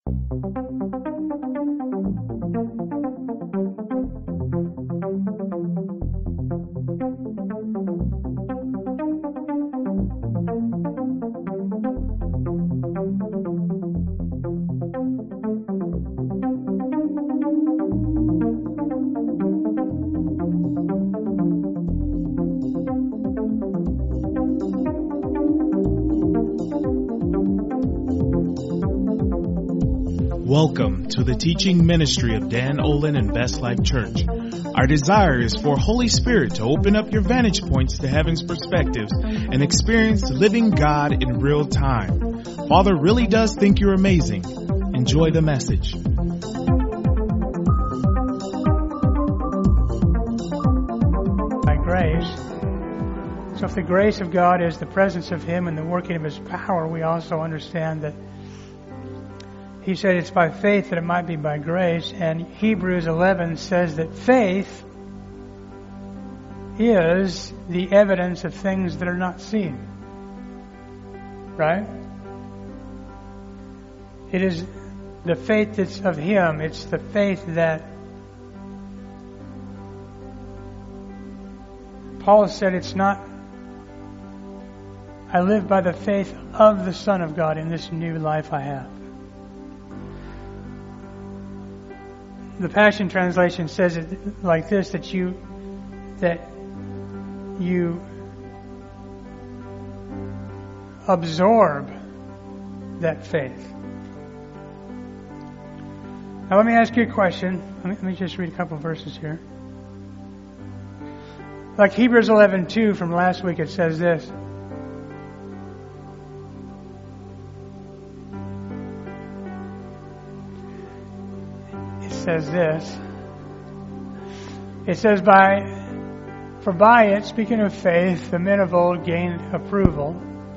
Welcome to the teaching ministry of Dan Olin and Best Life Church. Our desire is for Holy Spirit to open up your vantage points to heaven's perspectives and experience living God in real time. Father really does think you're amazing. Enjoy the message. By grace. So if the grace of God is the presence of Him and the working of His power, we also understand that He said it's by faith that it might be by grace. And Hebrews 11 says that faith is the evidence of things that are not seen. Right? It is the faith that's of Him. It's the faith that Paul said it's not. I live by the faith of the Son of God in this new life I have. The Passion Translation says it like this, that you absorb that faith. Now let me ask you a question. Let me just read a couple verses here. Like Hebrews 11:2 from last week, it says this. Says this. It says, for by it, speaking of faith, the men of old gained approval.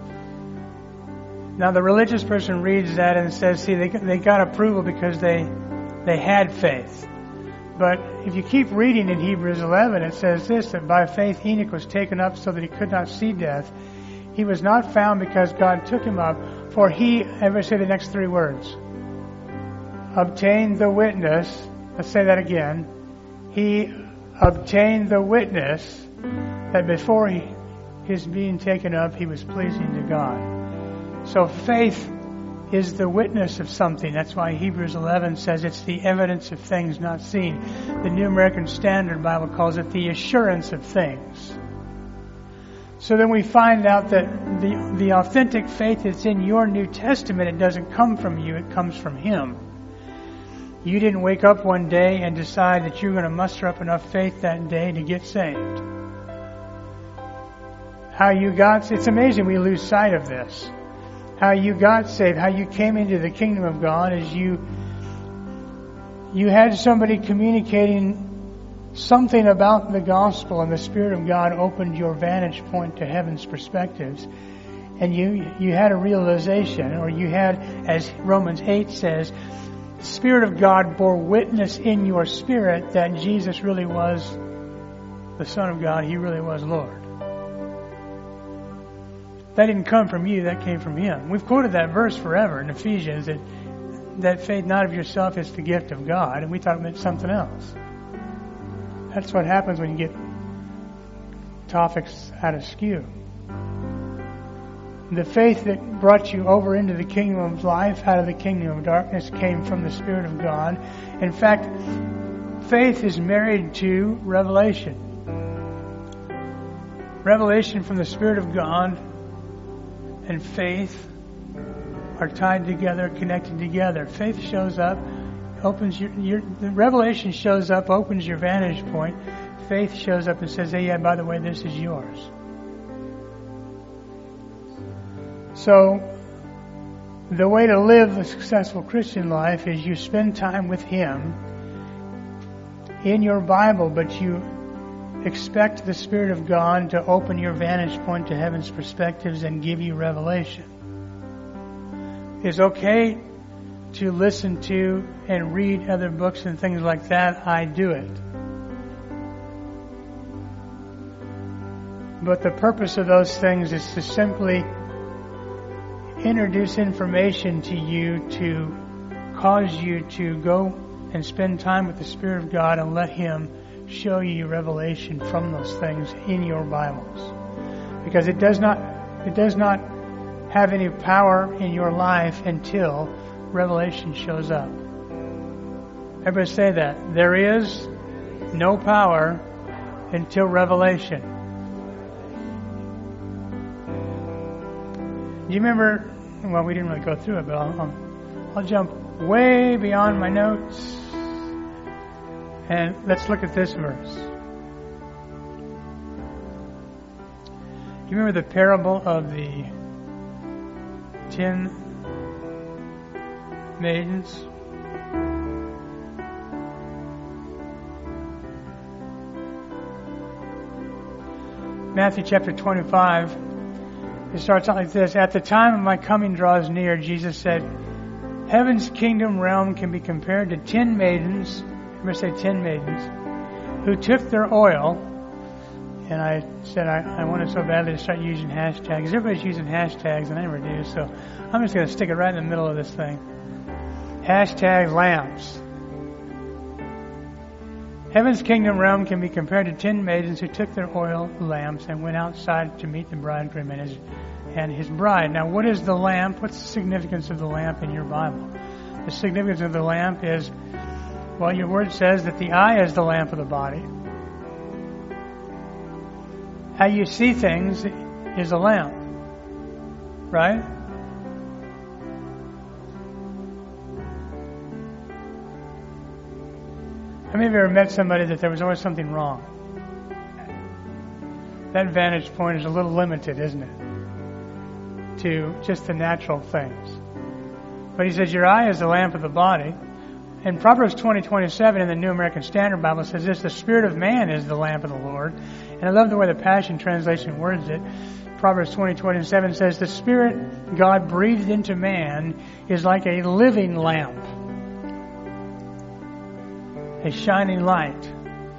Now the religious person reads that and says, see, they got approval because they had faith. But if you keep reading in Hebrews 11, it says this, that by faith Enoch was taken up so that he could not see death. He was not found because God took him up, for he, ever say the next three words, obtained the witness. Let's say that again. He obtained the witness that before his being taken up, he was pleasing to God. So faith is the witness of something. That's why Hebrews 11 says it's the evidence of things not seen. The New American Standard Bible calls it the assurance of things. So then we find out that the authentic faith that's in your New Testament, it doesn't come from you, it comes from Him. You didn't wake up one day and decide that you're going to muster up enough faith that day to get saved. It's amazing we lose sight of this. How you got saved, how you came into the kingdom of God is you had somebody communicating something about the gospel, and the Spirit of God opened your vantage point to heaven's perspectives. And you had a realization, or you had, as Romans 8 says, the Spirit of God bore witness in your spirit that Jesus really was the Son of God. He really was Lord. That didn't come from you. That came from Him. We've quoted that verse forever in Ephesians, that faith not of yourself is the gift of God. And we thought it meant something else. That's what happens when you get topics out of skew. The faith that brought you over into the kingdom of life, out of the kingdom of darkness, came from the Spirit of God. In fact, faith is married to revelation. Revelation from the Spirit of God and faith are tied together, connected together. Faith shows up, opens the revelation shows up, opens your vantage point. Faith shows up and says, hey, yeah, by the way, this is yours. So, the way to live a successful Christian life is you spend time with Him in your Bible, but you expect the Spirit of God to open your vantage point to heaven's perspectives and give you revelation. It's okay to listen to and read other books and things like that. I do it. But the purpose of those things is to simply introduce information to you to cause you to go and spend time with the Spirit of God and let Him show you revelation from those things in your Bibles. Because it does not have any power in your life until revelation shows up. Everybody say that. There is no power until revelation. Do you remember, well, we didn't really go through it, but I'll jump way beyond my notes. And let's look at this verse. Do you remember the parable of the 10 maidens? Matthew chapter 25, it starts out like this. At the time of my coming draws near, Jesus said, Heaven's kingdom realm can be compared to 10 maidens, remember say 10 maidens, who took their oil. And I said I wanted so badly to start using hashtags. Everybody's using hashtags and I never do, so I'm just going to stick it right in the middle of this thing. Hashtag lamps. Heaven's kingdom realm can be compared to 10 maidens who took their oil lamps and went outside to meet the bridegroom and his bride. Now, what is the lamp? What's the significance of the lamp in your Bible? The significance of the lamp is, well, your word says that the eye is the lamp of the body. How you see things is a lamp, right? How many of you ever met somebody that there was always something wrong? That vantage point is a little limited, isn't it? To just the natural things. But he says your eye is the lamp of the body. And Proverbs 20:27 in the New American Standard Bible says this, the spirit of man is the lamp of the Lord. And I love the way the Passion Translation words it. Proverbs 20:27 says, the spirit God breathed into man is like a living lamp, a shining light.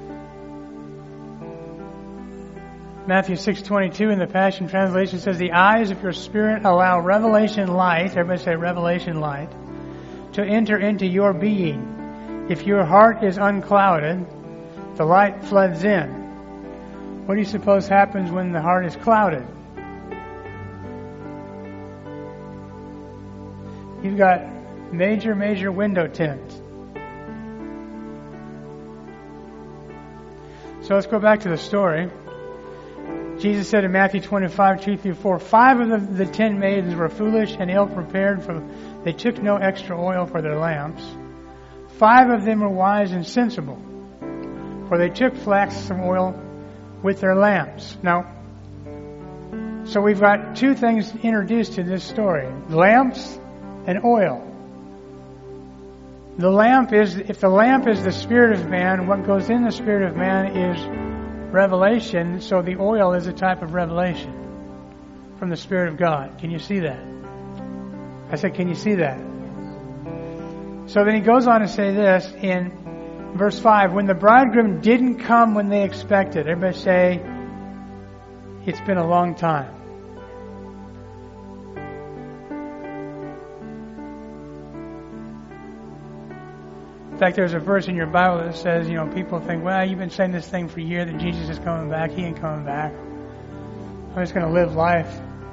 Matthew 6:22 in the Passion Translation says, the eyes of your spirit allow revelation light, everybody say revelation light, to enter into your being. If your heart is unclouded, the light floods in. What do you suppose happens when the heart is clouded? You've got major window tint. So let's go back to the story. Jesus said in Matthew 25:2-4, 5 of the 10 maidens were foolish and ill-prepared, for they took no extra oil for their lamps. 5 of them were wise and sensible, for they took flax of oil with their lamps. Now, so we've got 2 things introduced in this story, lamps and oil. The lamp is, if the lamp is the spirit of man, what goes in the spirit of man is revelation, so the oil is a type of revelation from the Spirit of God. Can you see that? I said, can you see that? So then he goes on to say this in verse 5, when the bridegroom didn't come when they expected. Everybody say, it's been a long time. In fact, there's a verse in your Bible that says, people think, well, you've been saying this thing for a year that Jesus is coming back. He ain't coming back. I'm just going to live life.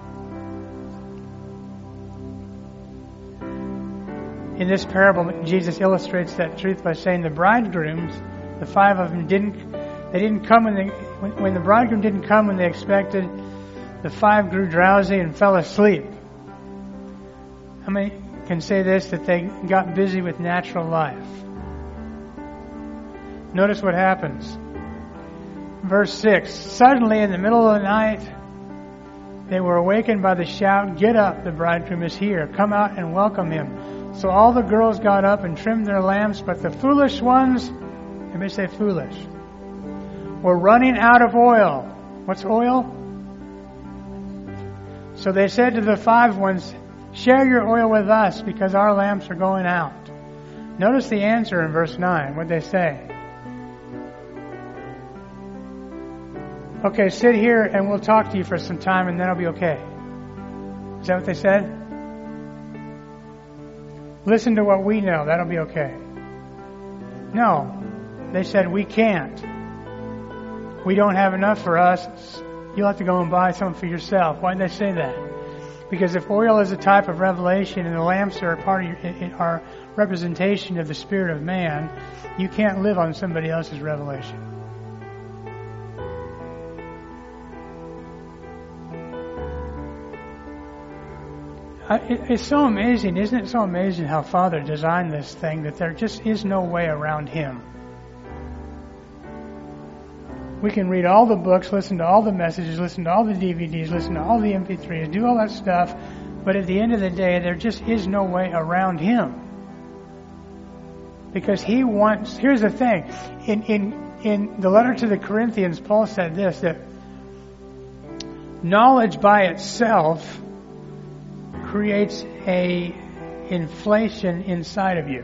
In this parable, Jesus illustrates that truth by saying the bridegrooms, the 5 of them didn't come when the bridegroom didn't come when they expected. The 5 grew drowsy and fell asleep. How many can say this, that they got busy with natural life? Notice what happens. Verse 6, suddenly in the middle of the night, they were awakened by the shout, get up, the bridegroom is here. Come out and welcome him. So all the girls got up and trimmed their lamps, but the foolish ones, everybody say foolish, were running out of oil. What's oil? So they said to the 5 ones, share your oil with us because our lamps are going out. Notice the answer in verse 9. What'd they say? Okay, sit here and we'll talk to you for some time and then it'll be okay. Is that what they said? listen to what we know. That'll be okay. No. They said, we can't. We don't have enough for us. You'll have to go and buy some for yourself. Why did they say that? Because if oil is a type of revelation and the lamps are a part of our representation of the spirit of man, you can't live on somebody else's revelation. It's so amazing, isn't it so amazing how Father designed this thing that there just is no way around Him. We can read all the books, listen to all the messages, listen to all the DVDs, listen to all the MP3s, do all that stuff, but at the end of the day, there just is no way around Him. Because He wants, here's the thing, in the letter to the Corinthians, Paul said this, that knowledge by itself creates a inflation inside of you.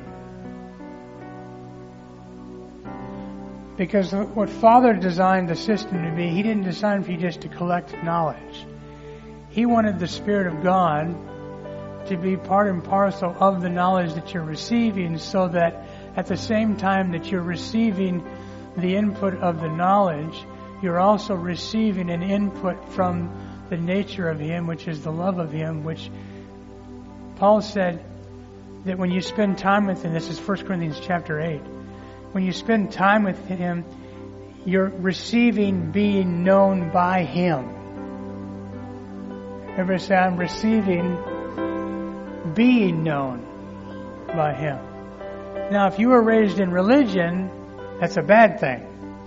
Because what Father designed the system to be, He didn't design for you just to collect knowledge. He wanted the Spirit of God to be part and parcel of the knowledge that you're receiving, so that at the same time that you're receiving the input of the knowledge, you're also receiving an input from the nature of Him, which is the love of Him, which Paul said that when you spend time with Him, this is 1 Corinthians chapter 8, when you spend time with Him, you're receiving being known by Him. Everybody say, I'm receiving being known by Him. Now, if you were raised in religion, that's a bad thing.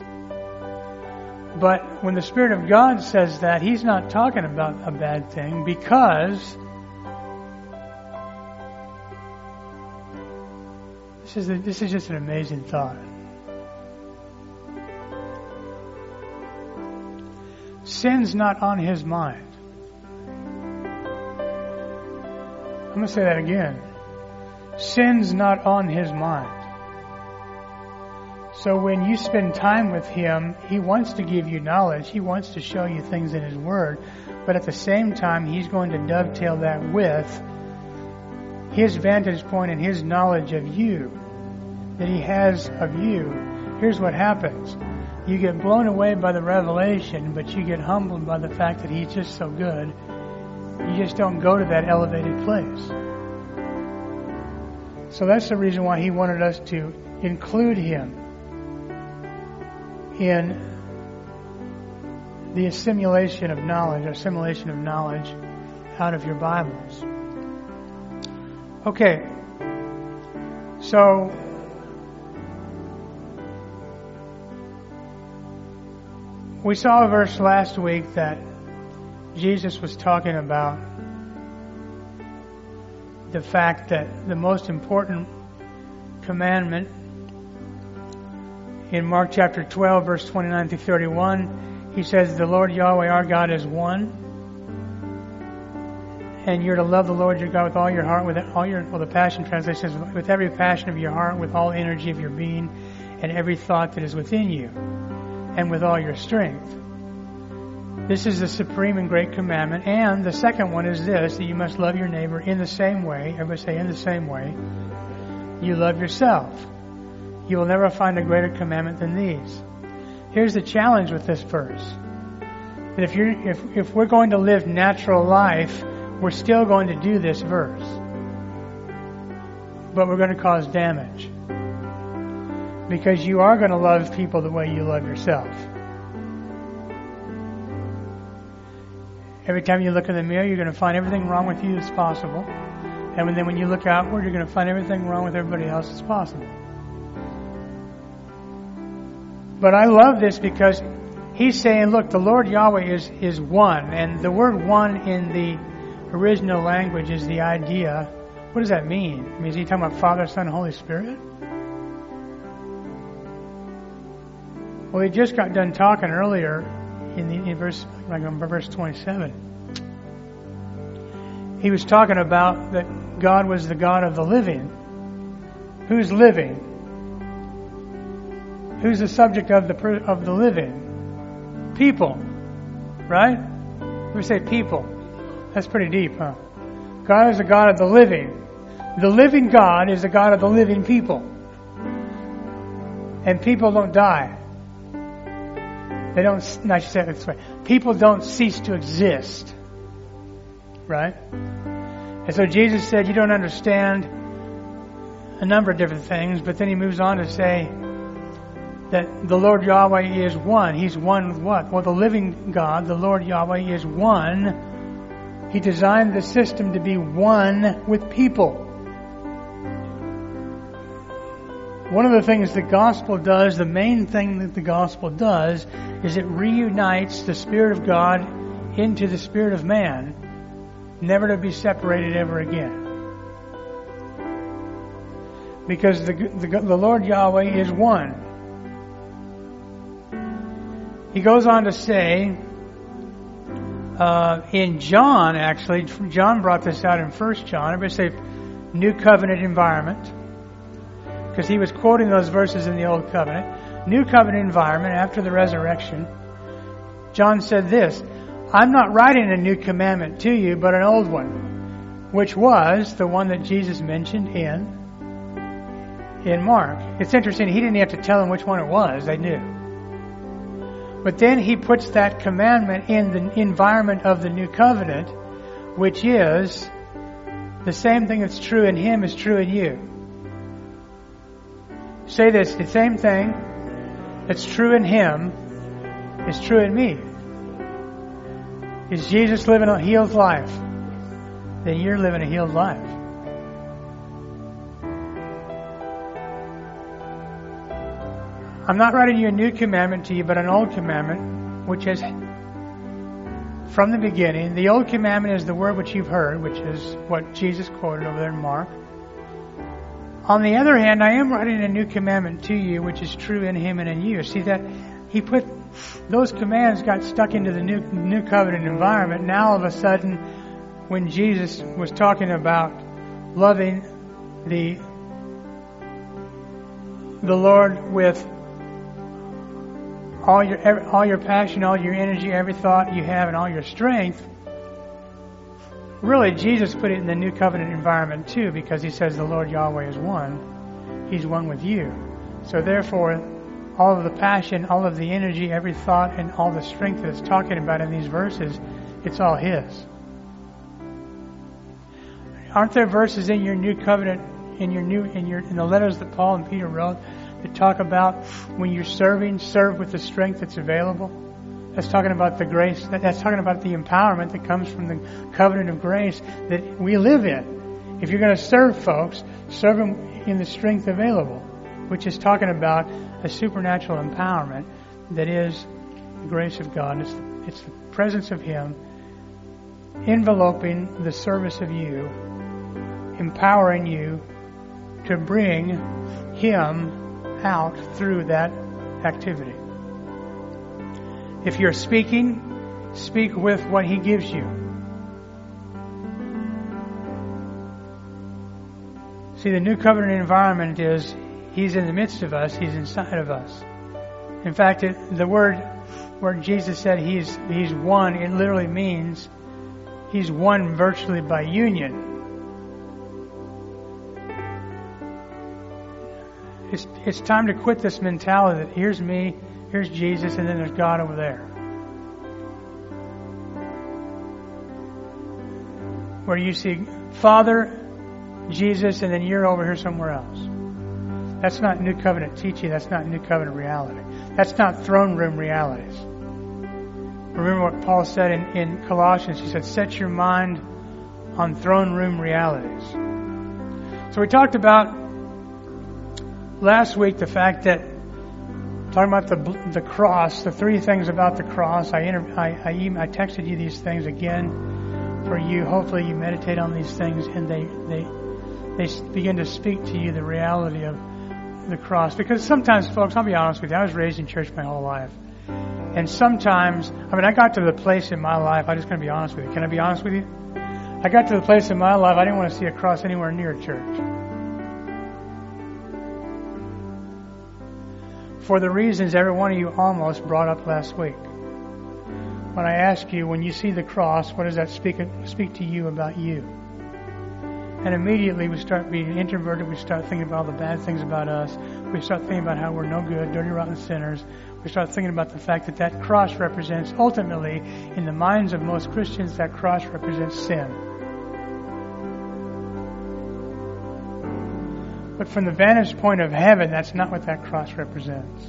But when the Spirit of God says that, He's not talking about a bad thing, because this is just an amazing thought. Sin's not on His mind. I'm going to say that again. Sin's not on His mind. So when you spend time with Him, He wants to give you knowledge. He wants to show you things in His Word. But at the same time, He's going to dovetail that with His vantage point and His knowledge of you, that He has of you. Here's what happens. You get blown away by the revelation, but you get humbled by the fact that He's just so good. You just don't go to that elevated place. So that's the reason why He wanted us to include Him in the assimilation of knowledge out of your Bibles. Okay, so we saw a verse last week that Jesus was talking about the fact that the most important commandment in Mark chapter 12, verse 29 through 31, He says, the Lord Yahweh our God is one, and you're to love the Lord your God with all your heart, the Passion translation says, with every passion of your heart, with all energy of your being, and every thought that is within you, and with all your strength. This is the supreme and great commandment. And the second one is this, that you must love your neighbor in the same way. Everybody say, in the same way you love yourself. You will never find a greater commandment than these. Here's the challenge with this verse. That if we're going to live natural life, we're still going to do this verse. But we're going to cause damage. Because you are going to love people the way you love yourself. Every time you look in the mirror, you're going to find everything wrong with you that's possible. And then when you look outward, you're going to find everything wrong with everybody else that's possible. But I love this because He's saying, look, the Lord Yahweh is one. And the word one in the original language is the idea. What does that mean? I mean, is He talking about Father, Son, Holy Spirit? Well, He just got done talking earlier in verse 27. He was talking about that God was the God of the living. Who's living? Who's the subject of the living? People, right? We say people. That's pretty deep, huh? God is the God of the living. The living God is the God of the living people. And people don't die. They don't, I should say it this way. People don't cease to exist. Right? And so Jesus said, you don't understand a number of different things, but then he moves on to say that the Lord Yahweh is one. He's one with what? Well, the living God, the Lord Yahweh, is one. He designed the system to be one with people. One of the things the gospel does, the main thing that the gospel does, is it reunites the Spirit of God into the Spirit of man, never to be separated ever again. Because the Lord Yahweh is one. He goes on to say, in John, actually, John brought this out in 1 John. Everybody say, New Covenant environment. Because he was quoting those verses in the Old Covenant. New Covenant environment after the resurrection. John said this, I'm not writing a new commandment to you, but an old one, which was the one that Jesus mentioned in Mark. It's interesting, he didn't have to tell them which one it was, they knew. But then he puts that commandment in the environment of the New Covenant, which is the same thing that's true in him is true in you. Say this, the same thing that's true in him is true in me. Is Jesus living a healed life? Then you're living a healed life. I'm not writing you a new commandment to you, but an old commandment, which is from the beginning. The old commandment is the word which you've heard, which is what Jesus quoted over there in Mark. On the other hand, I am writing a new commandment to you, which is true in him and in you. See that he put those commands got stuck into the new covenant environment. Now all of a sudden, when Jesus was talking about loving the Lord with all your passion, all your energy, every thought you have, and all your strength, really Jesus put it in the new covenant environment too, because he says the Lord Yahweh is one. He's one with you. So therefore, all of the passion, all of the energy, every thought, and all the strength that it's talking about in these verses, it's all his. Aren't there verses in your new covenant, in the letters that Paul and Peter wrote, that talk about when you're serving, serve with the strength that's available? That's talking about the grace, that's talking about the empowerment that comes from the covenant of grace that we live in. If you're going to serve folks, serve them in the strength available, which is talking about a supernatural empowerment that is the grace of God. It's the presence of Him enveloping the service of you, empowering you to bring Him out through that activity. If you're speaking, speak with what He gives you. See, the new covenant environment is He's in the midst of us. He's inside of us. In fact, the word where Jesus said He's one, it literally means He's one virtually by union. It's time to quit this mentality that here's me, here's Jesus, and then there's God over there. Where you see Father, Jesus, and then you're over here somewhere else. That's not New Covenant teaching. That's not New Covenant reality. That's not throne room realities. Remember what Paul said in Colossians. He said, set your mind on throne room realities. So we talked about last week the fact that, talking about the cross, the three things about the cross. I texted you these things again for you. Hopefully you meditate on these things and they begin to speak to you the reality of the cross. Because sometimes, folks, I'll be honest with you, I was raised in church my whole life. And sometimes, I got to the place in my life, I'm just going to be honest with you. Can I be honest with you? I got to the place in my life I didn't want to see a cross anywhere near a church. For the reasons every one of you almost brought up last week. When I ask you, when you see the cross, what does that speak to you about you? And immediately we start being introverted. We start thinking about all the bad things about us. We start thinking about how we're no good, dirty, rotten sinners. We start thinking about the fact that that cross represents, ultimately, in the minds of most Christians, that cross represents sin. But from the vantage point of heaven, that's not what that cross represents.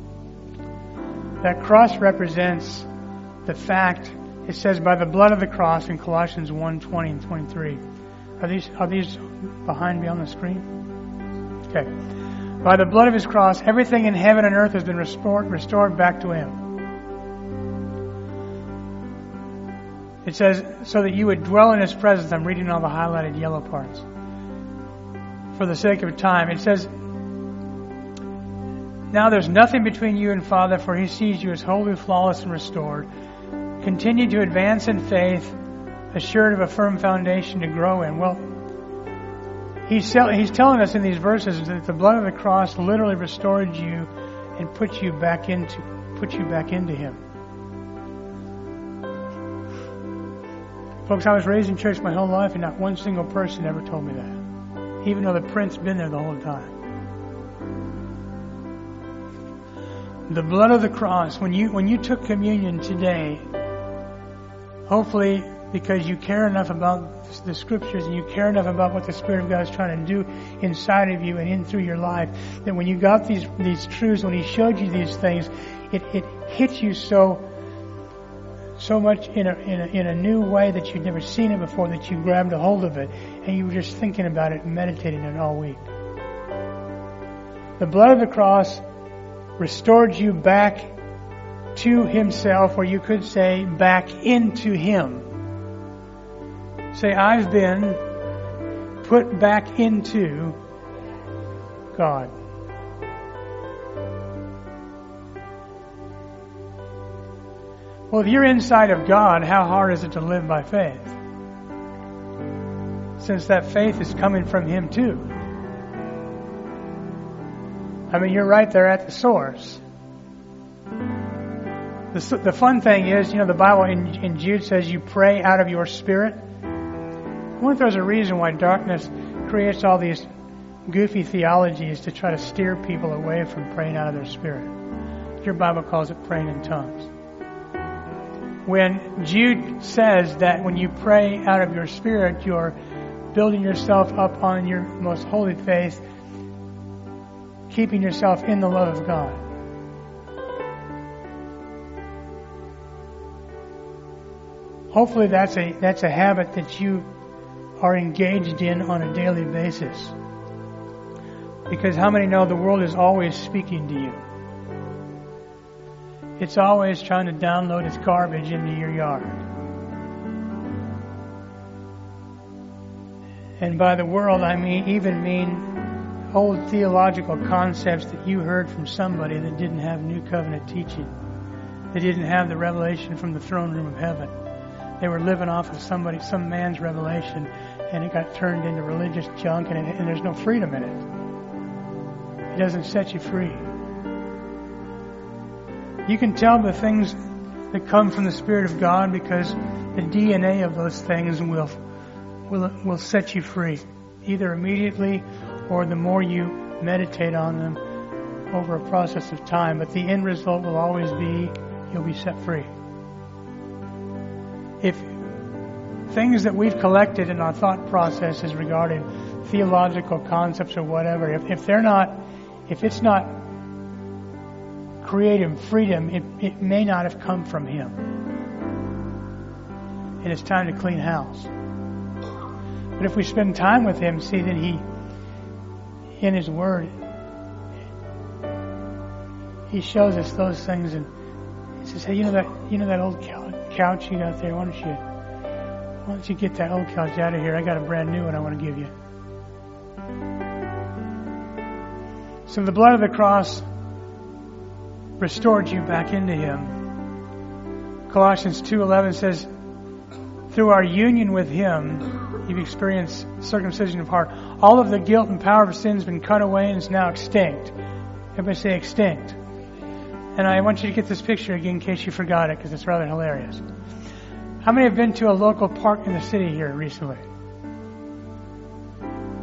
That cross represents the fact, it says, by the blood of the cross in Colossians 1:20 and 23. Are these behind me on the screen? Okay. By the blood of His cross, everything in heaven and earth has been restored back to Him. It says, so that you would dwell in His presence. I'm reading all the highlighted yellow parts for the sake of time. It says, now there's nothing between you and Father, for He sees you as holy, flawless, and restored. Continue to advance in faith, assured of a firm foundation to grow in. Well, He's telling us in these verses that the blood of the cross literally restored you and put you back into Him. Folks, I was raised in church my whole life, and not one single person ever told me that, even though the print's been there the whole time. The blood of the cross. When you took communion today, hopefully, because you care enough about the Scriptures and you care enough about what the Spirit of God is trying to do inside of you and in through your life, that when you got these truths, when He showed you these things, it hit you so much in a new way that you'd never seen it before, that you grabbed a hold of it and you were just thinking about it and meditating on it all week. The blood of the cross restored you back to Himself, or you could say back into Him. Say, I've been put back into God. Well, if you're inside of God, how hard is it to live by faith? Since that faith is coming from Him too. I mean, you're right there at the source. The fun thing is, the Bible in Jude says you pray out of your spirit. I wonder if there's a reason why darkness creates all these goofy theologies to try to steer people away from praying out of their spirit. Your Bible calls it praying in tongues. When Jude says that when you pray out of your spirit, you're building yourself up on your most holy faith, keeping yourself in the love of God. Hopefully that's a habit that you are engaged in on a daily basis. Because how many know the world is always speaking to you? It's always trying to download its garbage into your yard. And by the world, I mean old theological concepts that you heard from somebody that didn't have New Covenant teaching. They didn't have the revelation from the throne room of heaven. They were living off of some man's revelation, and it got turned into religious junk, and there's no freedom in it. It doesn't set you free. You can tell the things that come from the Spirit of God because the DNA of those things will set you free, either immediately or the more you meditate on them over a process of time. But the end result will always be you'll be set free. If things that we've collected in our thought processes regarding theological concepts or whatever, if it's not creating freedom, it may not have come from Him. And it's time to clean house. But if we spend time with Him, see that He, in His Word, He shows us those things, and He says, hey, you know that old couch you got there? Why don't you get that old couch out of here? I got a brand new one I want to give you. So the blood of the cross restored you back into Him. Colossians 2:11 says, through our union with Him, you've experienced circumcision of heart. All of the guilt and power of sin has been cut away and is now extinct. Everybody say extinct. And I want you to get this picture again in case you forgot it, because it's rather hilarious. How many have been to a local park in the city here recently?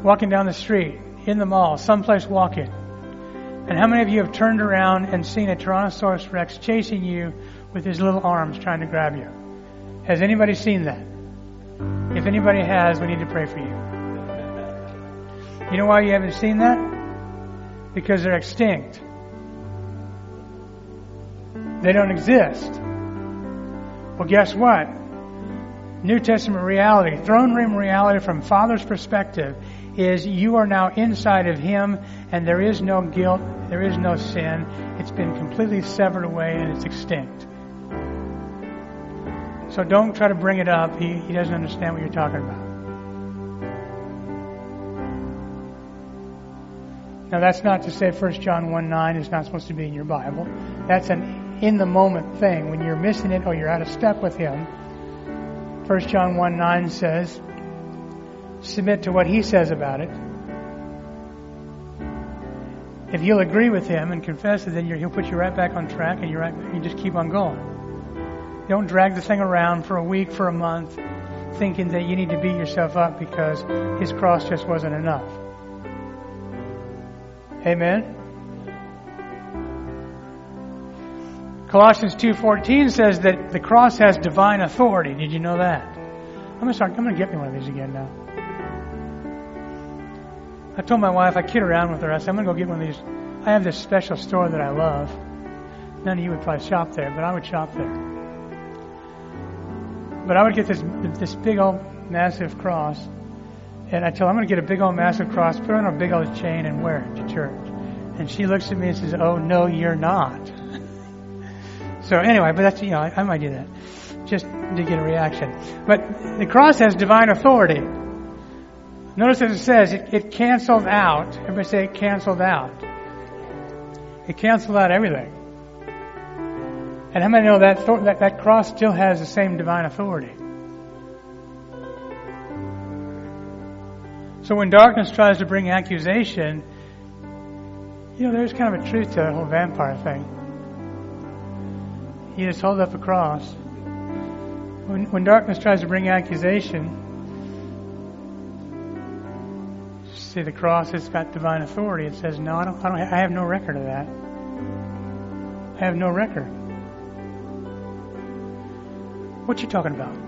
walking down the street, in the mall, someplace walking. And how many of you have turned around and seen a Tyrannosaurus Rex chasing you with his little arms trying to grab you? Has anybody seen that? If anybody has, we need to pray for you. You know why you haven't seen that? Because they're extinct. They don't exist. Well, guess what? New Testament reality, throne room reality from Father's perspective is you are now inside of Him, and there is no guilt, there is no sin. It's been completely severed away and it's extinct. So don't try to bring it up. He doesn't understand what you're talking about. Now that's not to say 1 John 1:9 is not supposed to be in your Bible. That's an in-the-moment thing. When you're missing it or you're out of step with Him, 1 John 1:9 says, submit to what He says about it. If you'll agree with Him and confess it, then He'll put you right back on track, and you just keep on going. Don't drag the thing around for a week, for a month, thinking that you need to beat yourself up because His cross just wasn't enough. Amen? Colossians 2:14 says that the cross has divine authority. Did you know that? I'm going to get me one of these again now. I told my wife, I kid around with her, I said, I'm going to go get one of these. I have this special store that I love. None of you would probably shop there, but I would shop there. But I would get this big old massive cross, and I tell her, I'm going to get a big old massive cross, put it on a big old chain, and wear it to church. And she looks at me and says, oh, no, you're not. So anyway, but that's, I might do that just to get a reaction. But the cross has divine authority. Notice that it says it canceled out. Everybody say it canceled out. It canceled out everything. And how many know that cross still has the same divine authority? So when darkness tries to bring accusation, there's kind of a truth to that whole vampire thing. You just hold up a cross. When darkness tries to bring accusation, see the cross has got divine authority. It says, no, I have no record of that. I have no record. What you talking about?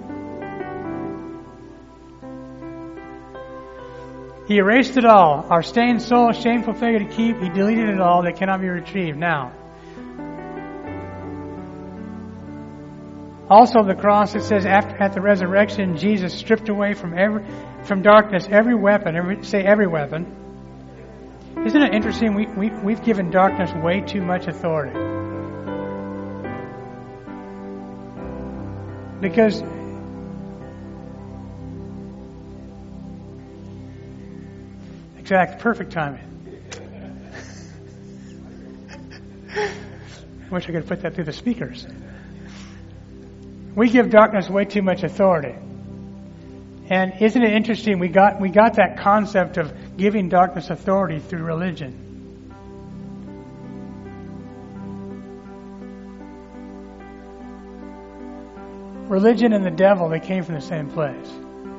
He erased it all. Our stained soul, shameful failure to keep, He deleted it all. That cannot be retrieved. Now, also the cross, it says at the resurrection, Jesus stripped away from darkness every weapon. Every weapon. Isn't it interesting? We've given darkness way too much authority. Because perfect timing. I wish I could put that through the speakers. We give darkness way too much authority. And isn't it interesting? We got that concept of giving darkness authority through religion. Religion and the devil, they came from the same place.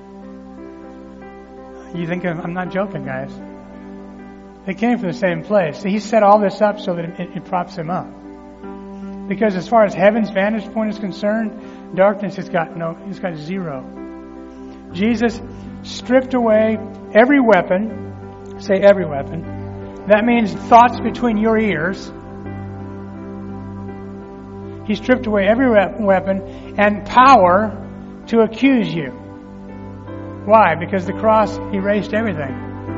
You think I'm not joking, guys. They came from the same place. So He set all this up so that it props Him up. Because as far as heaven's vantage point is concerned, darkness has got zero. Jesus stripped away every weapon. Say every weapon. That means thoughts between your ears. He stripped away every weapon and power to accuse you. Why? Because the cross erased everything.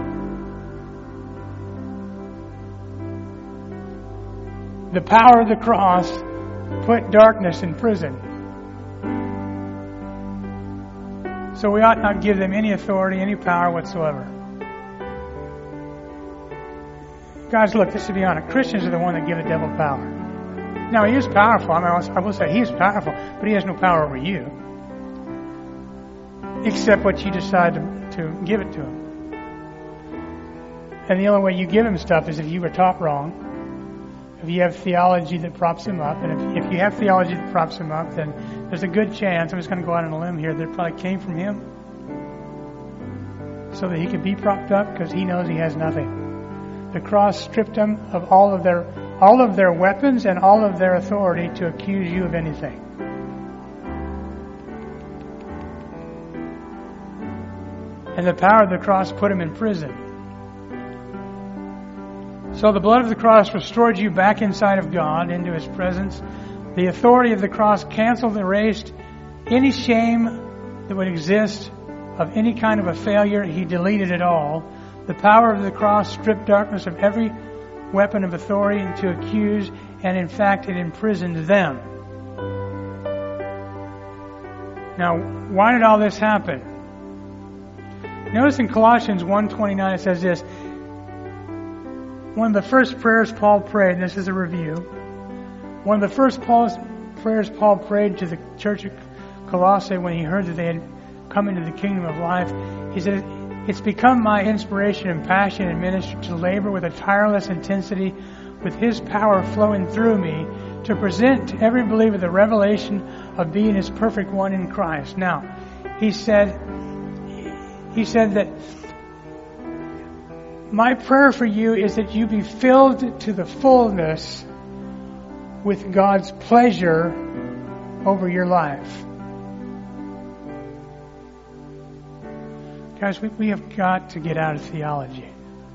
The power of the cross put darkness in prison. So we ought not give them any authority, any power whatsoever. Guys, look, just to be honest, Christians are the one that give the devil power. Now, he is powerful. I will say he is powerful, but he has no power over you. Except what you decide to give it to him. And the only way you give him stuff is if you were taught wrong. If you have theology that props him up. And if you have theology that props him up, then there's a good chance, I'm just going to go out on a limb here, that it probably came from him. so that he could be propped up because he knows he has nothing. The cross stripped him of all of their weapons and all of their authority to accuse you of anything. And the power of the cross put him in prison. So the blood of the cross restored you back inside of God, into His presence. The authority of the cross canceled, erased any shame that would exist of any kind of a failure. He deleted it all. The power of the cross stripped darkness of every weapon of authority to accuse, and in fact it imprisoned them. Now, why did all this happen? Notice in Colossians 1:29 it says this. One of the first prayers Paul prayed, and this is a review, one of the first prayers Paul prayed to the church of Colossae when he heard that they had come into the kingdom of life, he said, "It's become my inspiration and passion in ministry to labor with a tireless intensity with His power flowing through me to present to every believer the revelation of being His perfect one in Christ." Now, he said that my prayer for you is that you be filled to the fullness with God's pleasure over your life. Guys, we have got to get out of theology.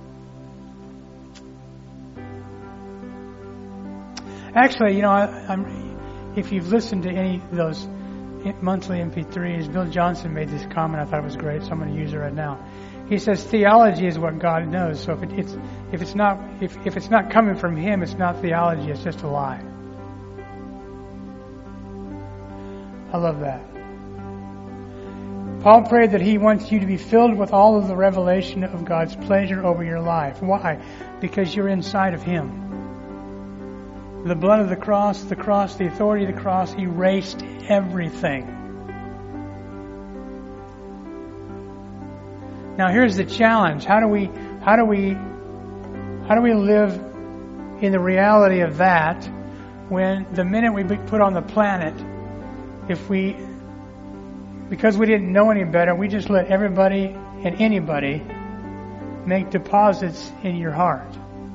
Actually, if you've listened to any of those monthly MP3s, Bill Johnson made this comment. I thought it was great, so I'm going to use it right now. He says theology is what God knows. So if it's not coming from Him, it's not theology. It's just a lie. I love that. Paul prayed that he wants you to be filled with all of the revelation of God's pleasure over your life. Why? Because you're inside of Him. The blood of the cross, the authority of the cross erased everything. Now here's the challenge. How do we live in the reality of that when the minute we put on the planet, because we didn't know any better, we just let everybody and anybody make deposits in your heart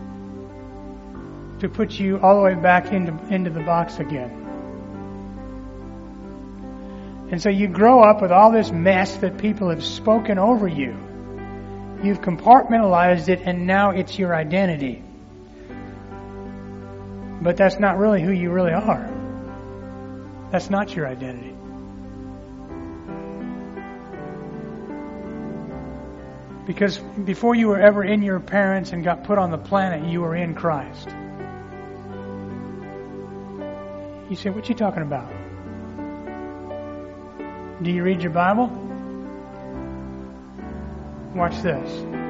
to put you all the way back into the box again. And so you grow up with all this mess that people have spoken over you. You've compartmentalized it, and now it's your identity. But that's not really who you really are. That's not your identity. Because before you were ever in your parents and got put on the planet, you were in Christ. You say, what you talking about? Do you read your Bible? Watch this.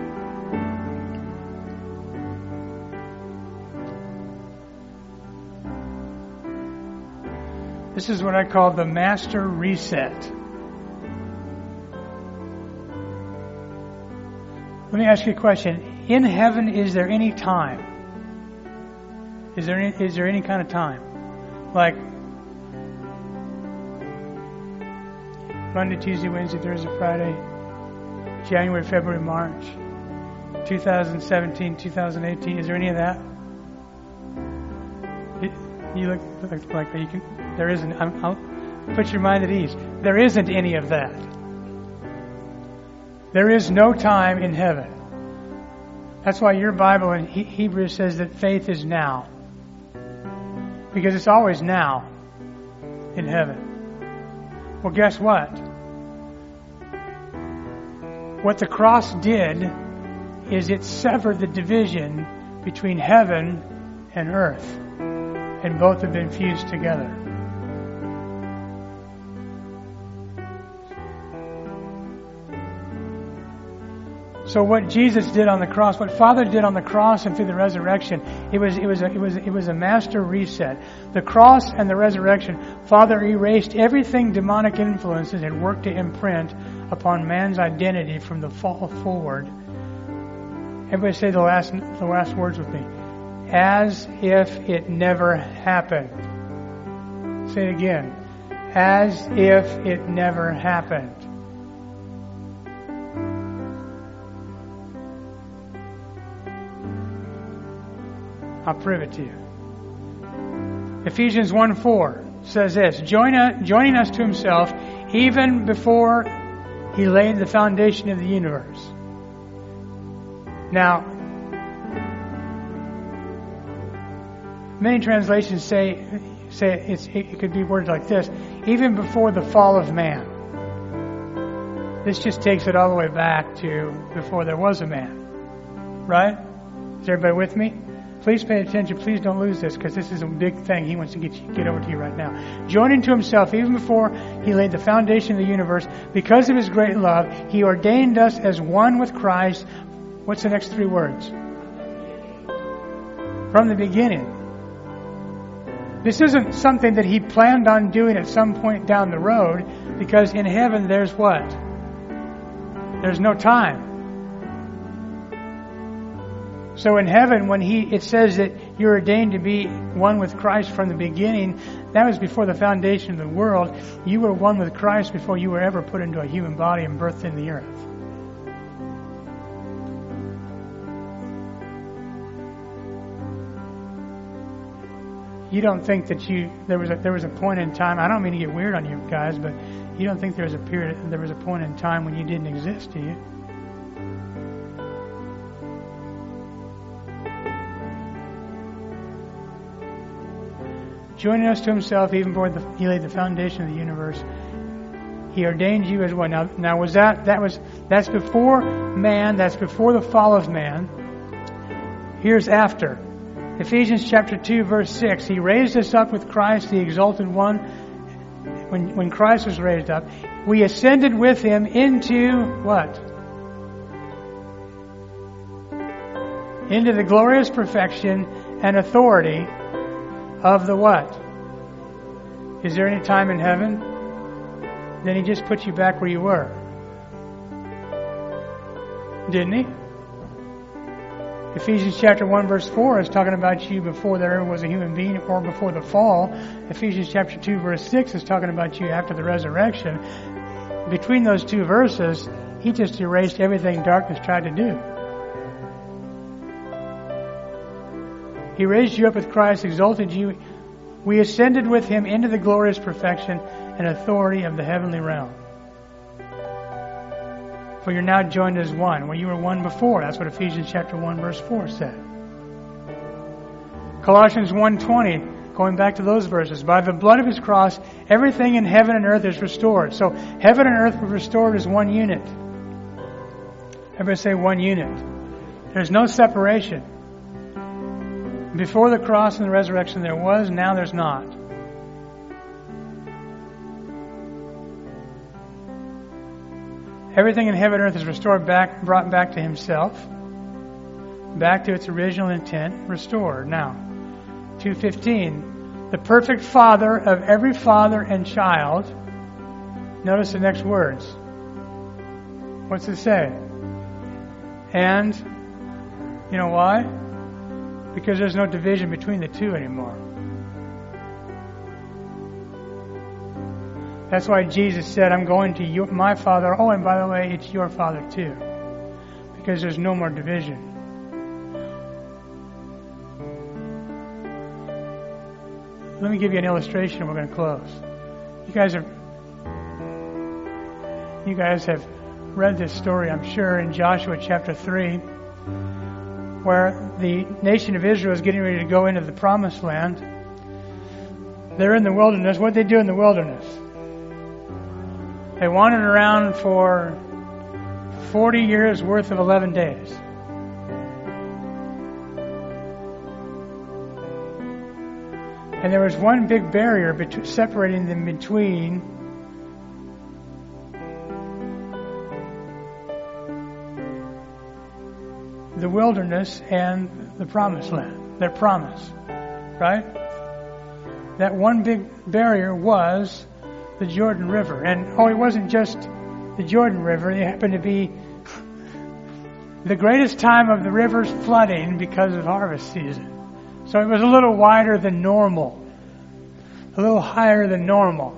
This is what I call the master reset. Let me ask you a question. In heaven, is there any time? Is there any kind of time? Like Monday, Tuesday, Wednesday, Thursday, Friday, January, February, March, 2017, 2018. Is there any of that? You look like you can. There isn't. I'll put your mind at ease. There isn't any of that. There is no time in heaven. That's why your Bible in Hebrews says that faith is now. Because it's always now in heaven. Well, guess what? What the cross did is it severed the division between heaven and earth. And both have been fused together. So what Jesus did on the cross, what Father did on the cross and through the resurrection, it was a master reset. The cross and the resurrection, Father erased everything demonic influences and worked to imprint upon man's identity from the fall forward. Everybody say the last words with me. As if it never happened. Say it again. As if it never happened. I'll prove it to you. Ephesians 1:4 says this, joining us to himself even before he laid the foundation of the universe. Now, many translations say it could be worded like this, even before the fall of man. This just takes it all the way back to before there was a man. Right? Is everybody with me? Please pay attention. Please don't lose this, because this is a big thing he wants to get over to you right now. Joining to himself even before he laid the foundation of the universe, because of his great love, he ordained us as one with Christ. What's the next three words? From the beginning. This isn't something that he planned on doing at some point down the road, because in heaven there's what? There's no time. So in heaven, when it says that you're ordained to be one with Christ from the beginning, that was before the foundation of the world. You were one with Christ before you were ever put into a human body and birthed in the earth. You don't think that there was a point in time. I don't mean to get weird on you guys, but you don't think there was a point in time when you didn't exist, do you? Joining us to himself even before he laid the foundation of the universe, he ordained you as one. Now was that's before man, that's before the fall of man. Here's after. Ephesians chapter 2 verse 6, he raised us up with Christ, the exalted one. When Christ was raised up, we ascended with him into what? Into the glorious perfection and authority of the what? Is there any time in heaven? Then he just put you back where you were. Didn't he? Ephesians chapter 1 verse 4 is talking about you before there ever was a human being or before the fall. Ephesians chapter 2 verse 6 is talking about you after the resurrection. Between those two verses, he just erased everything darkness tried to do. He raised you up with Christ, exalted you. We ascended with him into the glorious perfection and authority of the heavenly realm. For you're now joined as one. Well, you were one before. That's what Ephesians chapter 1 verse 4 said. Colossians 1:20, going back to those verses. By the blood of his cross, everything in heaven and earth is restored. So heaven and earth were restored as one unit. Everybody say one unit. There's no separation. Before the cross and the resurrection there was, now there's not. Everything in heaven and earth is restored brought back to himself. Back to its original intent, restored. Now, 2:15. The perfect Father of every father and child. Notice the next words. What's it say? And, you know why? Because there's no division between the two anymore. That's why Jesus said, I'm going to my Father. Oh, and by the way, it's your Father too. Because there's no more division. Let me give you an illustration and we're going to close. You guys have read this story, I'm sure, in Joshua chapter 3, where the nation of Israel is getting ready to go into the promised land. They're in the wilderness. What did they do in the wilderness? They wandered around for 40 years worth of 11 days. And there was one big barrier separating them between the wilderness and the promised land, their promise, right? That one big barrier was the Jordan River. And it wasn't just the Jordan River. It happened to be the greatest time of the river's flooding because of harvest season. So it was a little wider than normal, a little higher than normal.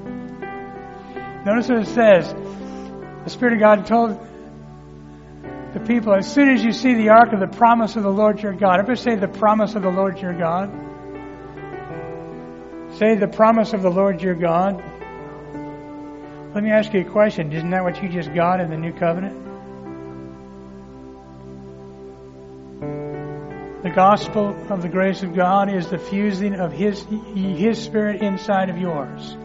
Notice what it says. The Spirit of God told the people, as soon as you see the ark of the promise of the Lord your God. Everybody say the promise of the Lord your God. Say the promise of the Lord your God. Let me ask you a question. Isn't that what you just got in the new covenant? The gospel of the grace of God is the fusing of His Spirit inside of yours.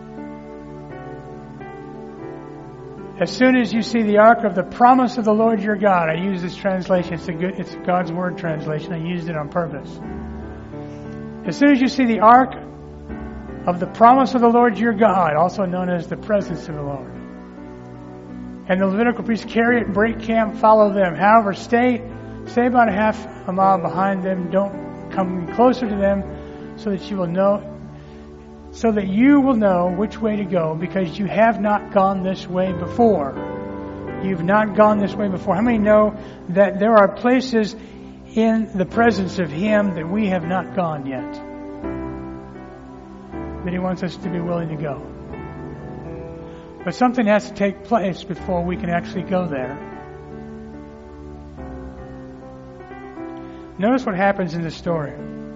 As soon as you see the ark of the promise of the Lord your God, I use this translation. It's God's Word translation. I used it on purpose. As soon as you see the ark of the promise of the Lord your God, also known as the presence of the Lord, and the Levitical priests carry it, break camp, follow them. However, stay about a half a mile behind them. Don't come closer to them, so that you will know which way to go, because you have not gone this way before. You've not gone this way before. How many know that there are places in the presence of Him that we have not gone yet? That He wants us to be willing to go. But something has to take place before we can actually go there. Notice what happens in the story.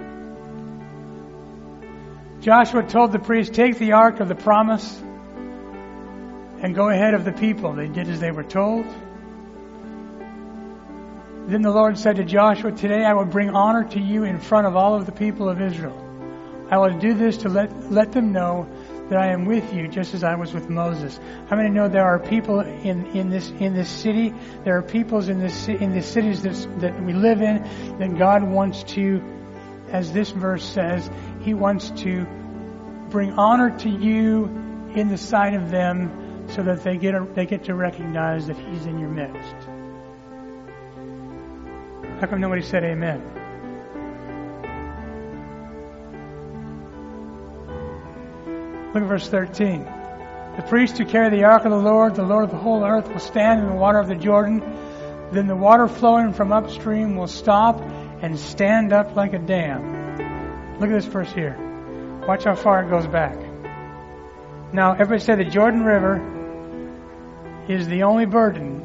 Joshua told the priests, take the ark of the promise and go ahead of the people. They did as they were told. Then the Lord said to Joshua, today I will bring honor to you in front of all of the people of Israel. I will do this to let them know that I am with you, just as I was with Moses. How many know there are people in this city? There are peoples in the cities that we live in that God wants to, as this verse says, He wants to bring honor to you in the sight of them, so that they get to recognize that He's in your midst. How come nobody said amen? Look at verse 13. The priests who carry the ark of the Lord of the whole earth, will stand in the water of the Jordan. Then the water flowing from upstream will stop and stand up like a dam. Look at this verse here. Watch how far it goes back. Now, everybody say the Jordan River is the only burden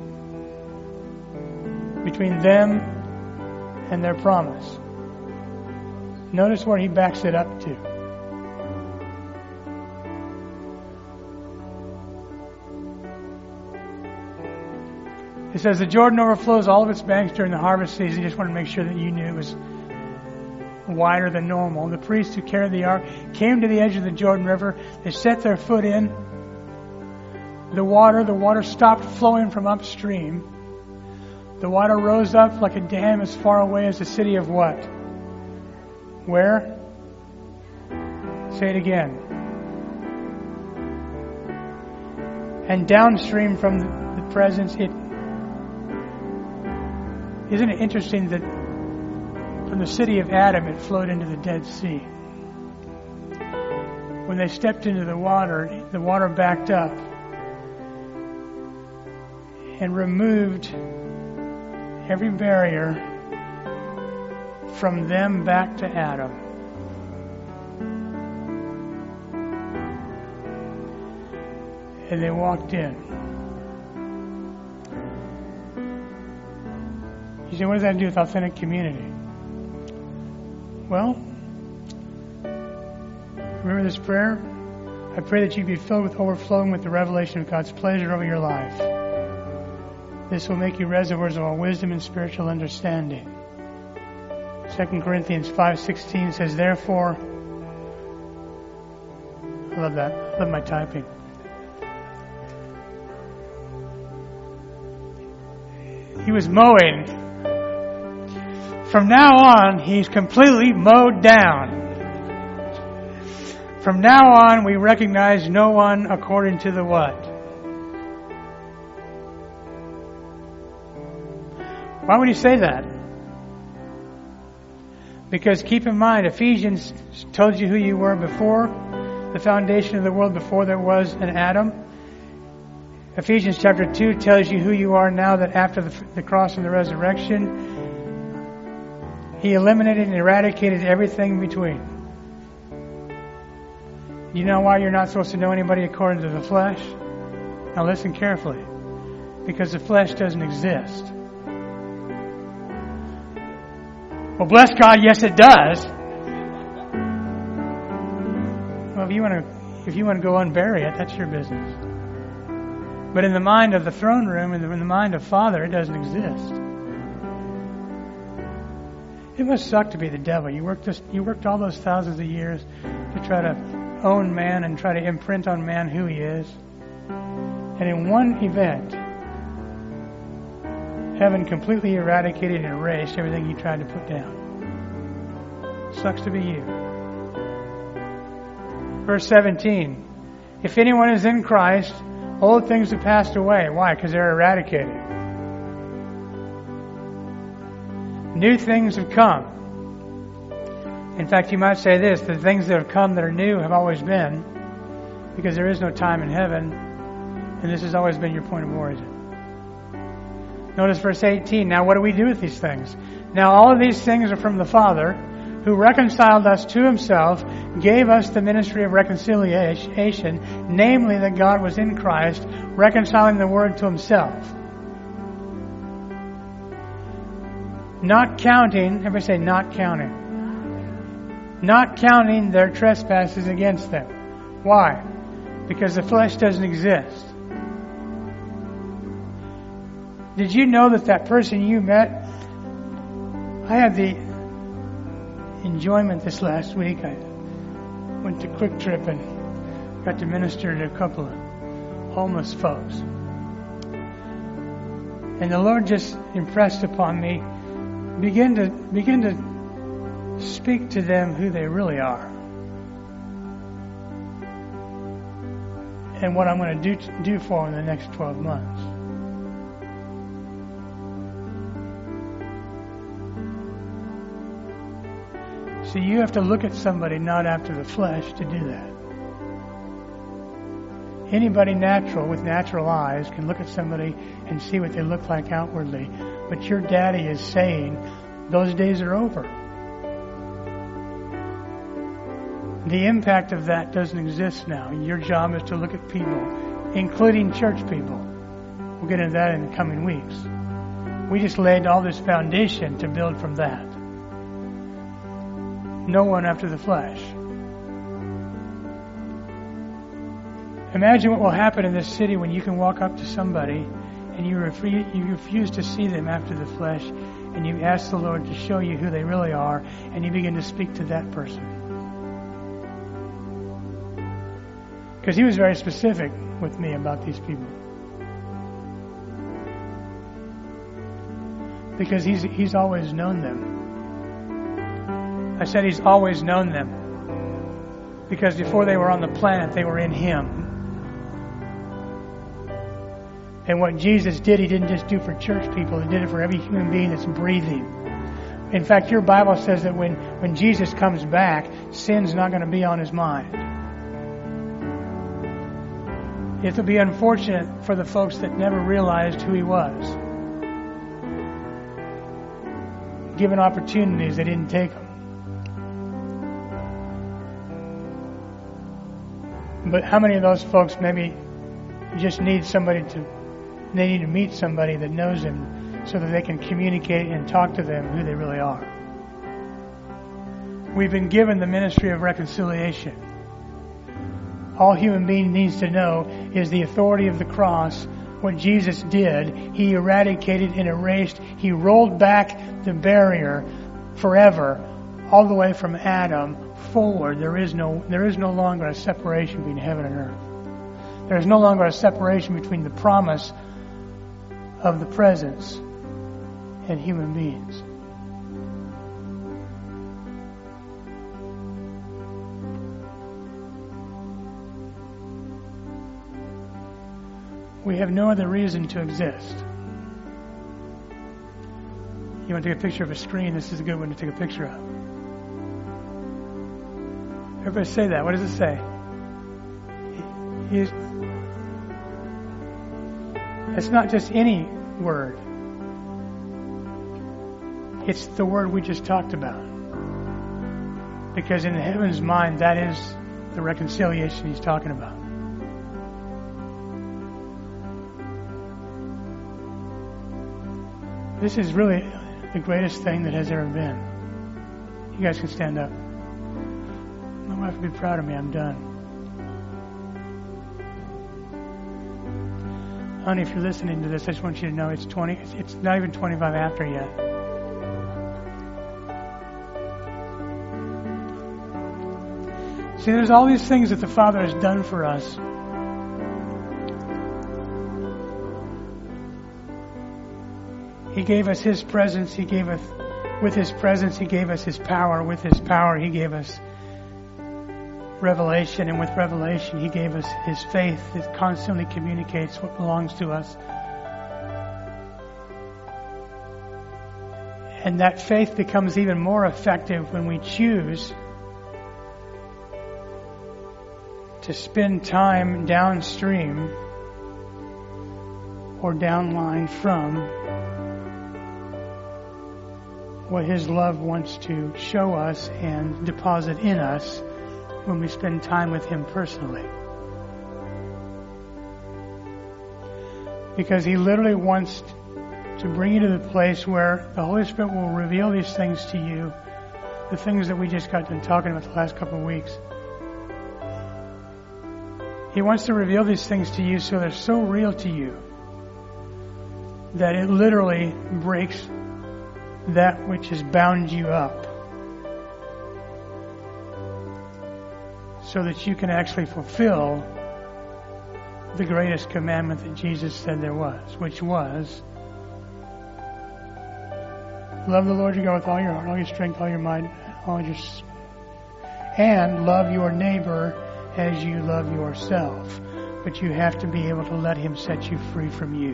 between them and their promise. Notice where he backs it up to. It says the Jordan overflows all of its banks during the harvest season. I just want to make sure that you knew it was wider than normal. The priests who carried the ark came to the edge of the Jordan River. They set their foot in the water. The water stopped flowing from upstream. The water rose up like a dam as far away as the city of what? Where? Say it again. And downstream from the presence, isn't it interesting that from the city of Adam it flowed into the Dead Sea? When they stepped into the water backed up and removed every barrier from them back to Adam. And they walked in. You say, what does that do with authentic community? Well, remember this prayer? I pray that you be filled with overflowing with the revelation of God's pleasure over your life. This will make you reservoirs of all wisdom and spiritual understanding. 2 Corinthians 5:16 says, therefore, I love that. I love my typing. He was mowing. From now on, he's completely mowed down. From now on, we recognize no one according to the what? Why would he say that? Because keep in mind, Ephesians told you who you were before the foundation of the world, before there was an Adam. Ephesians chapter 2 tells you who you are now, that after the cross and the resurrection, He eliminated and eradicated everything in between. You know why you're not supposed to know anybody according to the flesh? Now listen carefully. Because the flesh doesn't exist. Well, bless God, yes it does. Well, if you want to go unbury it, that's your business. But in the mind of the throne room and in the mind of Father, it doesn't exist. It must suck to be the devil. You worked all those thousands of years to try to own man and try to imprint on man who he is. And in one event, heaven completely eradicated and erased everything you tried to put down. Sucks to be you. Verse 17. If anyone is in Christ, old things have passed away. Why? Because they're eradicated. New things have come. In fact, you might say this: the things that have come that are new have always been, because there is no time in heaven, and this has always been your point of origin. Notice verse 18. Now what do we do with these things? Now all of these things are from the Father, who reconciled us to himself, gave us the ministry of reconciliation, namely that God was in Christ, reconciling the world to himself. Not counting, everybody say not counting. Not counting their trespasses against them. Why? Because the flesh doesn't exist. Did you know that person you met, I had the enjoyment this last week. I went to Quick Trip and got to minister to a couple of homeless folks. And the Lord just impressed upon me, begin to speak to them who they really are. And what I'm going to do for them in the next 12 months. So you have to look at somebody not after the flesh to do that. Anybody natural with natural eyes can look at somebody and see what they look like outwardly. But your daddy is saying those days are over. The impact of that doesn't exist now. Your job is to look at people, including church people. We'll get into that in the coming weeks. We just laid all this foundation to build from that. No one after the flesh. Imagine what will happen in this city when you can walk up to somebody and you refuse to see them after the flesh, and you ask the Lord to show you who they really are, and you begin to speak to that person. Because he was very specific with me about these people. Because he's always known them. I said he's always known them. Because before they were on the planet, they were in him. And what Jesus did, he didn't just do for church people. He did it for every human being that's breathing. In fact, your Bible says that when Jesus comes back, sin's not going to be on his mind. It'll be unfortunate for the folks that never realized who he was. Given opportunities, they didn't take them. But how many of those folks maybe just need they need to meet somebody that knows him so that they can communicate and talk to them who they really are? We've been given the ministry of reconciliation. All human being needs to know is the authority of the cross. What Jesus did, he eradicated and erased. He rolled back the barrier forever, all the way from Adam forward. There is no longer a separation between heaven and earth. There is no longer a separation between the promise of the presence and human beings. We have no other reason to exist. You want to take a picture of a screen? This is a good one to take a picture of. Everybody say that. What does it say? It's not just any word. It's the word we just talked about. Because in heaven's mind, that is the reconciliation he's talking about. This is really the greatest thing that has ever been. You guys can stand up. My wife would be proud of me. I'm done. Honey, if you're listening to this, I just want you to know it's not even 25 after yet. See, there's all these things that the Father has done for us. He gave us His presence. With His presence, He gave us His power. With His power, He gave us revelation. And with revelation, He gave us His faith that constantly communicates what belongs to us. And that faith becomes even more effective when we choose to spend time downstream or downline from what His love wants to show us and deposit in us when we spend time with Him personally. Because He literally wants to bring you to the place where the Holy Spirit will reveal these things to you, the things that we just got done talking about the last couple of weeks. He wants to reveal these things to you so they're so real to you that it literally breaks that which has bound you up, so that you can actually fulfill the greatest commandment that Jesus said there was, which was love the Lord your God with all your heart, all your strength, all your mind, and love your neighbor as you love yourself. But you have to be able to let Him set you free from you.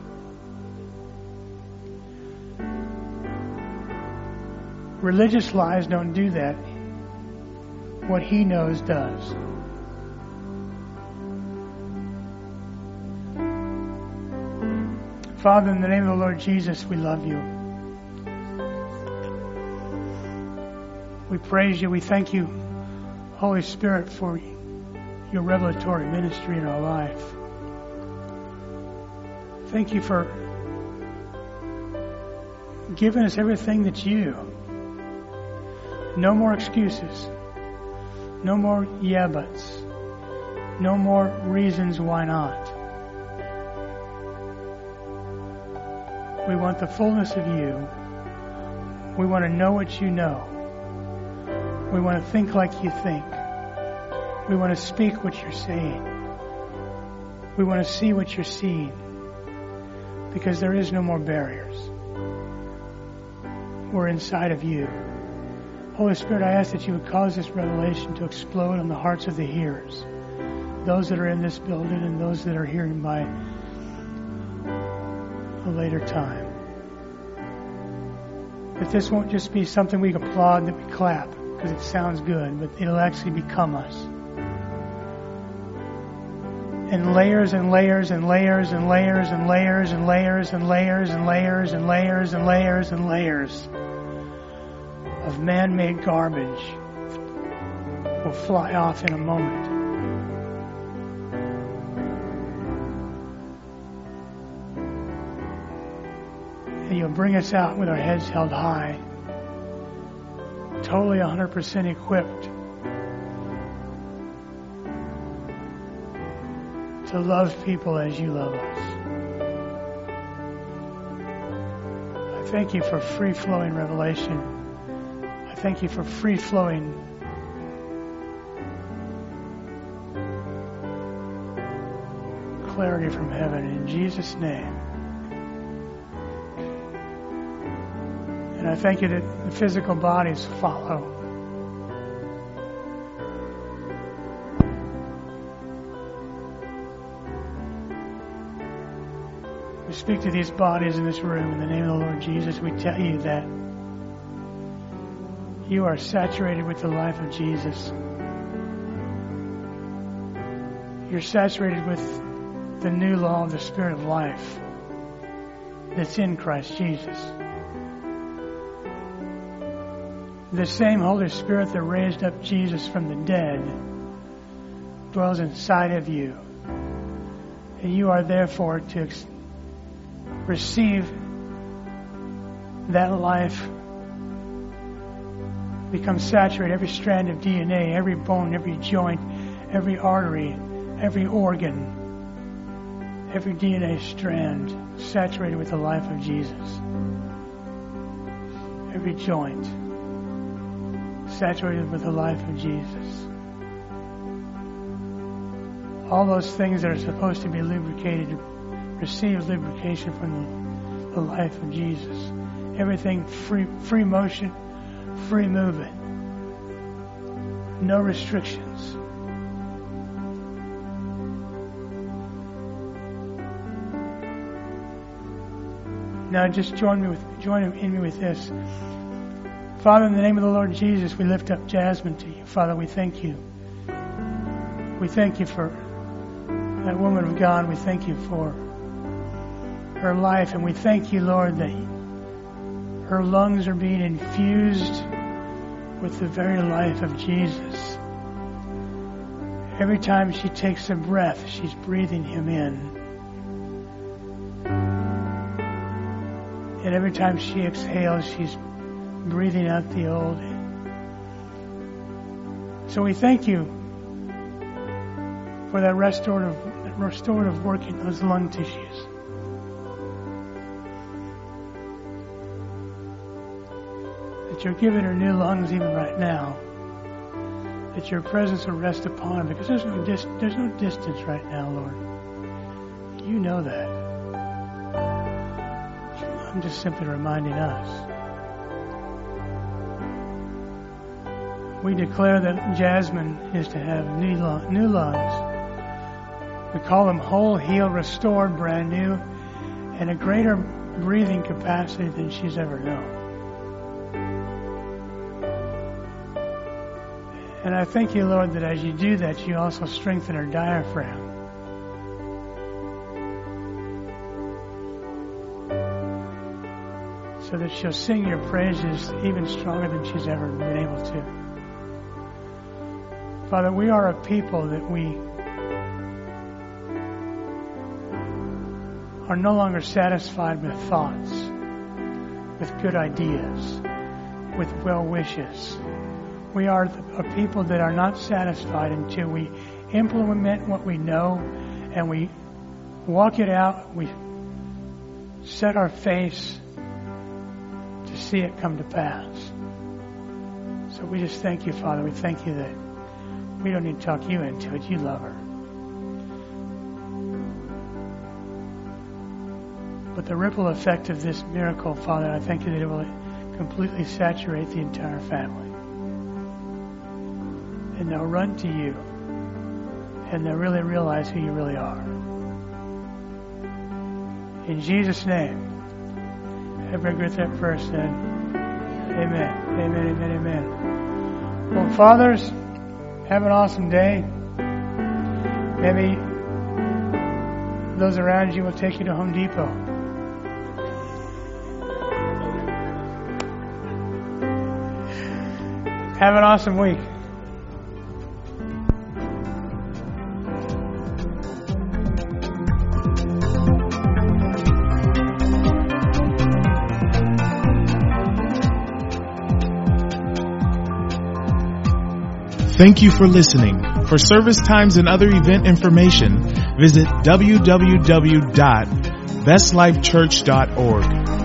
Religious lies don't do that. What He knows does. Father, in the name of the Lord Jesus, we love You. We praise You. We thank You, Holy Spirit, for Your revelatory ministry in our life. Thank You for giving us everything that's You. No more excuses. No more yeah buts. No more reasons why not. We want the fullness of You. We want to know what You know. We want to think like You think. We want to speak what You're saying. We want to see what You're seeing. Because there is no more barriers. We're inside of You. Holy Spirit, I ask that You would cause this revelation to explode on the hearts of the hearers. Those that are in this building and those that are hearing by a later time. That this won't just be something we applaud, that we clap because it sounds good, but it'll actually become us. And layers and layers and layers and layers and layers and layers and layers and layers and layers and layers and layers of man-made garbage will fly off in a moment. And You'll bring us out with our heads held high, totally 100% equipped to love people as You love us. I thank You for free-flowing revelation. Thank You for free-flowing clarity from heaven in Jesus' name. And I thank You that the physical bodies follow. We speak to these bodies in this room in the name of the Lord Jesus. We tell You that You are saturated with the life of Jesus. You're saturated with the new law of the Spirit of life that's in Christ Jesus. The same Holy Spirit that raised up Jesus from the dead dwells inside of you. And you are therefore to receive that life become saturated, every strand of DNA, every bone, every joint, every artery, every organ, every DNA strand saturated with the life of Jesus. Every joint saturated with the life of Jesus. All those things that are supposed to be lubricated receive lubrication from the life of Jesus. Everything free motion, free movement. No restrictions. Now just join in me with this. Father, in the name of the Lord Jesus, we lift up Jasmine to you. Father, we thank you. We thank you for that woman of God. We thank you for her life. And we thank you, Lord, that her lungs are being infused with the very life of Jesus. Every time she takes a breath, she's breathing him in. And every time she exhales, she's breathing out the old. So we thank you for that restorative work in those lung tissues. That you're giving her new lungs even right now. That your presence will rest upon her, because there's no distance right now, Lord. You know that. I'm just simply reminding us. We declare that Jasmine is to have new lungs. We call them whole, healed, restored, brand new, and a greater breathing capacity than she's ever known. And I thank you, Lord, that as you do that, you also strengthen her diaphragm. So that she'll sing your praises even stronger than she's ever been able to. Father, we are a people that we are no longer satisfied with thoughts, with good ideas, with well wishes. We are a people that are not satisfied until we implement what we know and we walk it out. We set our face to see it come to pass. So we just thank you, Father. We thank you that we don't need to talk you into it. You love her. But the ripple effect of this miracle, Father, I thank you that it will completely saturate the entire family. And they'll run to you. And they'll really realize who you really are. In Jesus' name. Everybody with that prayer said, amen. Amen, amen, amen. Well, fathers, have an awesome day. Maybe those around you will take you to Home Depot. Have an awesome week. Thank you for listening. For service times and other event information, visit www.bestlifechurch.org.